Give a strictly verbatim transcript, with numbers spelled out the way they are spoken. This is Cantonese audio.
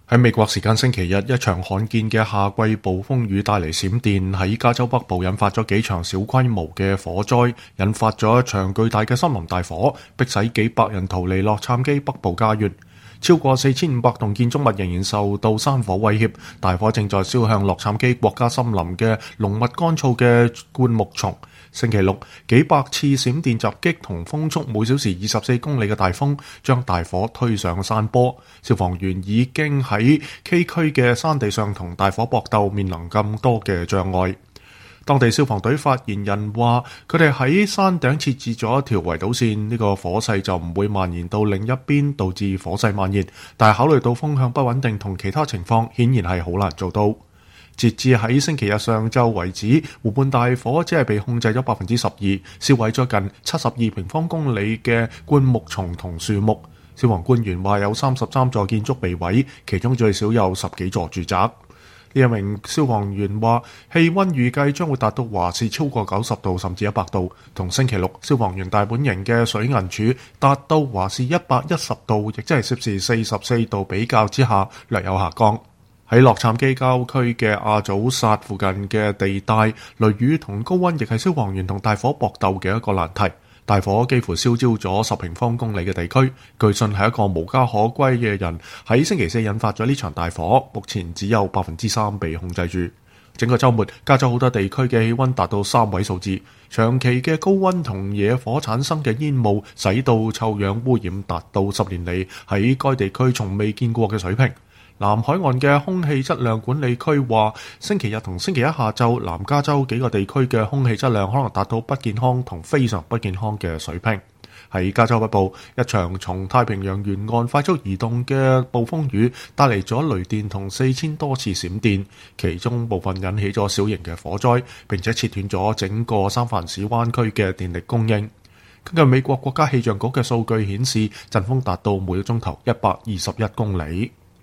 喺美國時間星期日，一場罕見嘅夏季暴風雨帶嚟閃電，喺加州北部引發咗幾場小規模嘅火災，引發咗一場巨大嘅森林大火，迫使幾百人逃離洛杉磯北部家園。超過四千五百棟建築物仍然受到山火威脅，大火正在燒向洛杉磯國家森林嘅濃密乾燥嘅灌木叢。星期六，幾百次閃電襲擊同風速每小時二十四公里嘅大風，將大火推上山坡。消防員已經喺崎嶇嘅山地上同大火搏鬥，面臨更多嘅障礙。當地消防隊發言人話，佢哋喺山頂設置咗一條圍堵線，呢個火勢就唔會蔓延到另一邊，導致火勢蔓延。但係考慮到風向不穩定同其他情況，顯然係好難做到。截至喺星期日上晝為止，湖畔大火只係被控制咗百分之十二，燒毀咗近七十二平方公里嘅灌木叢同樹木。消防官員話有三十三座建築被毀，其中最少有十幾座住宅。呢一名消防員話，氣溫預計將會達到華氏超過九十度甚至一百度，同星期六消防員大本營嘅水銀柱達到華氏一百一十度，亦即係攝氏四十四度比較之下略有下降。喺洛杉磯郊區嘅阿祖薩附近嘅地帶，雷雨同高溫亦係消防員同大火搏鬥嘅一個難題。大火幾乎燒焦咗十平方公里嘅地區，據信係一個無家可歸嘅人喺星期四引發咗呢場大火，目前只有百分之三被控制住。整個週末，加州好多地區嘅氣溫達到三位數字，長期嘅高溫同野火產生嘅煙霧，使到臭氧污染達到十年嚟喺該地區從未見過嘅水平。南海岸嘅空氣質量管理區話，星期日同星期一下晝，南加州幾個地區嘅空氣質量可能達到不健康同非常不健康嘅水平。喺加州北部，一場從太平洋沿岸快速移動嘅暴風雨帶嚟咗雷電同四千多次閃電，其中部分引起咗小型嘅火災，並且切斷咗整個三藩市灣區嘅電力供應。根據美國國家氣象局嘅數據顯示，陣風達到每個鐘頭一百二十一公里。